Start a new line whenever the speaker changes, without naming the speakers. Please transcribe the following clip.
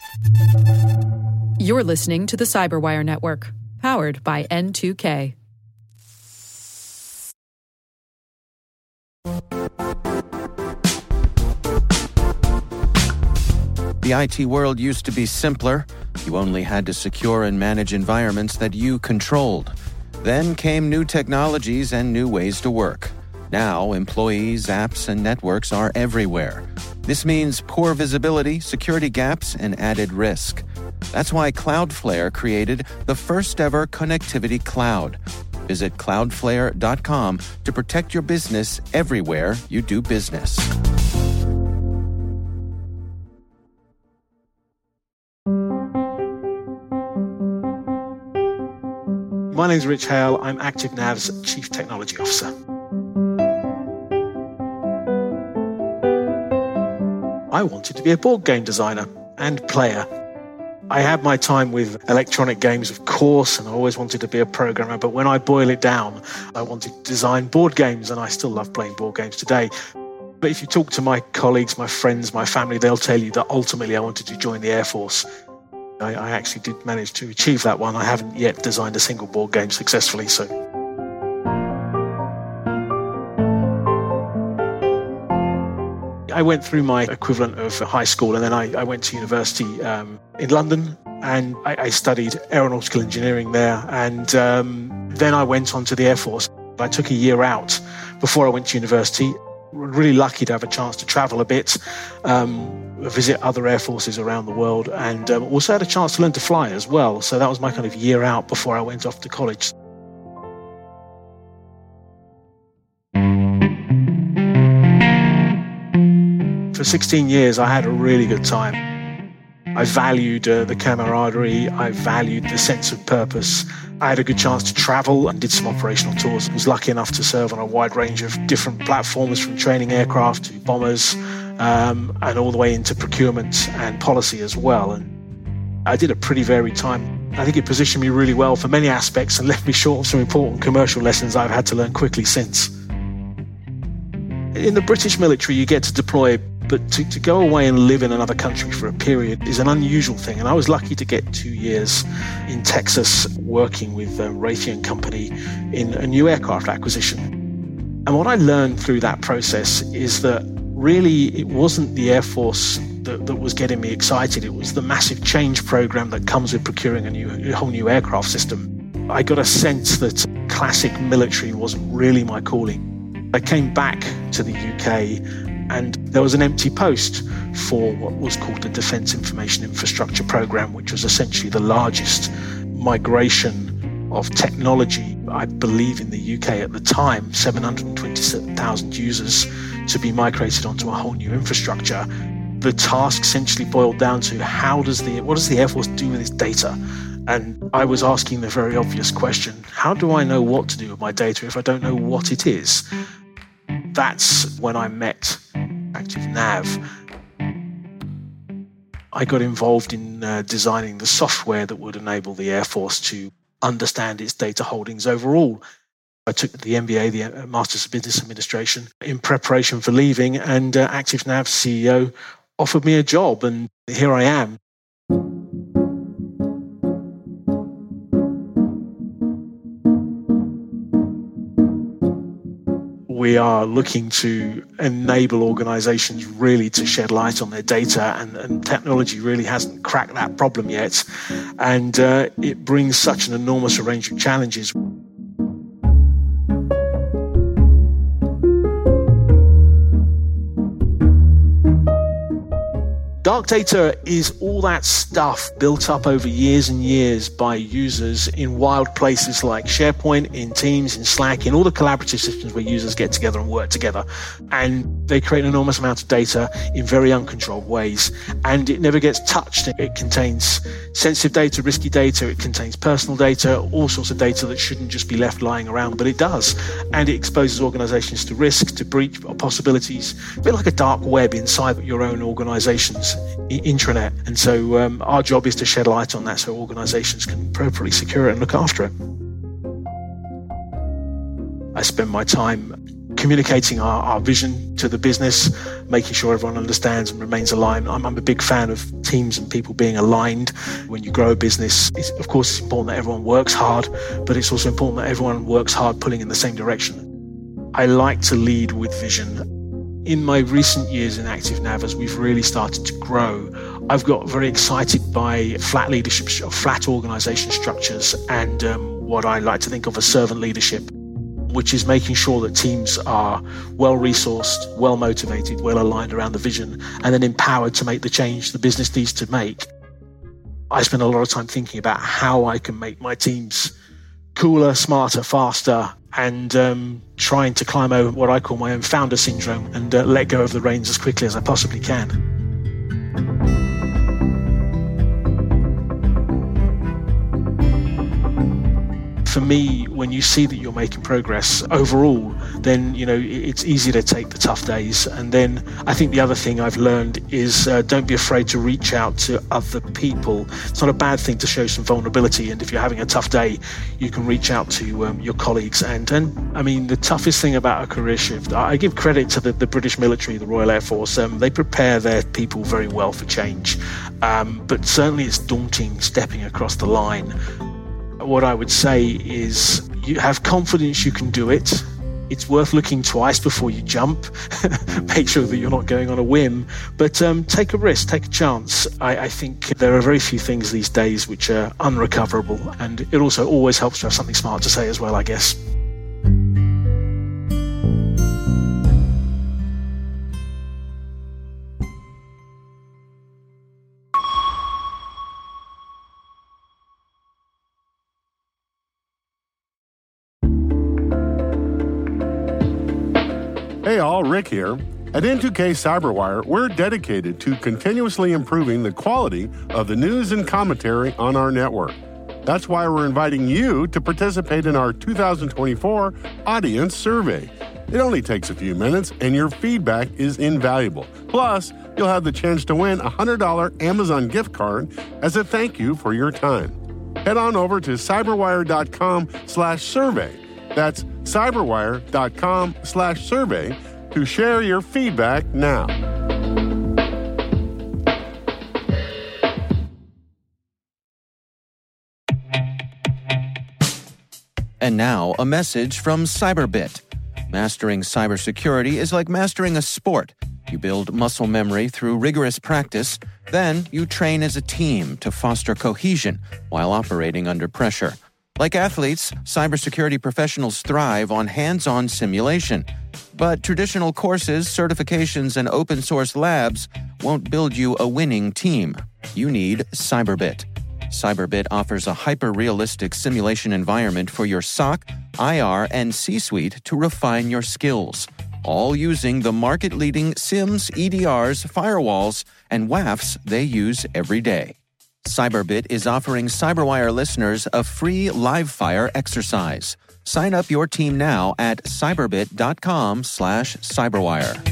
You're listening to the Cyberwire Network, powered by N2K.
The IT world used to be simpler. You only had to secure and manage environments that you controlled. Then came new technologies and new ways to work. Now, employees, apps, and networks are everywhere. This means poor visibility, security gaps, and added risk. That's why Cloudflare created the first-ever connectivity cloud. Visit cloudflare.com to protect your business everywhere you do business.
My name's Rich Hale. I'm ActiveNav's Chief Technology Officer. I wanted to be a board game designer and player. I had my time with electronic games, of course, and I always wanted to be a programmer. But when I boil it down, I wanted to design board games, and I still love playing board games today. But if you talk to my colleagues, my friends, my family, they'll tell you that ultimately I wanted to join the Air Force. I actually did manage to achieve that one. I haven't yet designed a single board game successfully, so. I went through my equivalent of high school, and then I went to university in London, and I studied aeronautical engineering there, and then I went on to the Air Force. I took a year out before I went to university. Really lucky to have a chance to travel a bit, visit other air forces around the world, and also had a chance to learn to fly as well. So that was my kind of year out before I went off to college. For 16 years, I had a really good time. I valued the camaraderie. I valued the sense of purpose. I had a good chance to travel and did some operational tours. I was lucky enough to serve on a wide range of different platforms, from training aircraft to bombers, and all the way into procurement and policy as well. And I did a pretty varied time. I think it positioned me really well for many aspects and left me short of some important commercial lessons I've had to learn quickly since. In the British military, you get to deploy, but to go away and live in another country for a period is an unusual thing. And I was lucky to get 2 years in Texas working with Raytheon Company in a new aircraft acquisition. And what I learned through that process is that really it wasn't the Air Force that was getting me excited. It was the massive change program that comes with procuring a whole new aircraft system. I got a sense that classic military wasn't really my calling. I came back to the UK, and there was an empty post for what was called the Defence Information Infrastructure Programme, which was essentially the largest migration of technology, I believe, in the UK at the time, 720,000 users to be migrated onto a whole new infrastructure. The task essentially boiled down to what does the Air Force do with its data? And I was asking the very obvious question, how do I know what to do with my data if I don't know what it is? That's when I met ActiveNav. I got involved in designing the software that would enable the Air Force to understand its data holdings overall. I took the MBA, the Masters of Business Administration, in preparation for leaving, and ActiveNav's CEO offered me a job, and here I am. We are looking to enable organizations really to shed light on their data, and technology really hasn't cracked that problem yet. And it brings such an enormous range of challenges. Dark data is all that stuff built up over years and years by users in wild places like SharePoint, in Teams, in Slack, in all the collaborative systems where users get together and work together. And they create an enormous amount of data in very uncontrolled ways. And it never gets touched. It contains sensitive data, risky data. It contains personal data, all sorts of data that shouldn't just be left lying around, but it does. And it exposes organizations to risk, to breach possibilities, a bit like a dark web inside your own organization's intranet. And so our job is to shed light on that so organizations can appropriately secure it and look after it. I spend my time communicating our vision to the business, making sure everyone understands and remains aligned. I'm a big fan of teams and people being aligned. When you grow a business, of course, it's important that everyone works hard, but it's also important that everyone works hard pulling in the same direction. I like to lead with vision. In my recent years in ActiveNav, as we've really started to grow, I've got very excited by flat leadership, flat organization structures, and what I like to think of as servant leadership, which is making sure that teams are well-resourced, well-motivated, well-aligned around the vision, and then empowered to make the change the business needs to make. I spend a lot of time thinking about how I can make my teams cooler, smarter, faster, and trying to climb over what I call my own founder syndrome and let go of the reins as quickly as I possibly can. For me, when you see that you're making progress overall, then, it's easy to take the tough days. And then I think the other thing I've learned is don't be afraid to reach out to other people. It's not a bad thing to show some vulnerability. And if you're having a tough day, you can reach out to your colleagues. And I mean, the toughest thing about a career shift, I give credit to the British military, the Royal Air Force. They prepare their people very well for change. But certainly it's daunting stepping across the line. What I would say is you have confidence you can do it. It's worth looking twice before you jump. Make sure that you're not going on a whim, but take a risk, take a chance. I think there are very few things these days which are unrecoverable, and it also always helps to have something smart to say as well, I guess.
Hey all, Rick here. At N2K Cyberwire, we're dedicated to continuously improving the quality of the news and commentary on our network. That's why we're inviting you to participate in our 2024 audience survey. It only takes a few minutes, and your feedback is invaluable. Plus, you'll have the chance to win a $100 Amazon gift card as a thank you for your time. Head on over to cyberwire.com/survey. That's cyberwire.com/survey to share your feedback now.
And now, a message from Cyberbit. Mastering cybersecurity is like mastering a sport. You build muscle memory through rigorous practice, then you train as a team to foster cohesion while operating under pressure. Like athletes, cybersecurity professionals thrive on hands-on simulation. But traditional courses, certifications, and open-source labs won't build you a winning team. You need Cyberbit. Cyberbit offers a hyper-realistic simulation environment for your SOC, IR, and C-suite to refine your skills, all using the market-leading SIMs, EDRs, firewalls, and WAFs they use every day. Cyberbit is offering Cyberwire listeners a free live-fire exercise. Sign up your team now at cyberbit.com/cyberwire.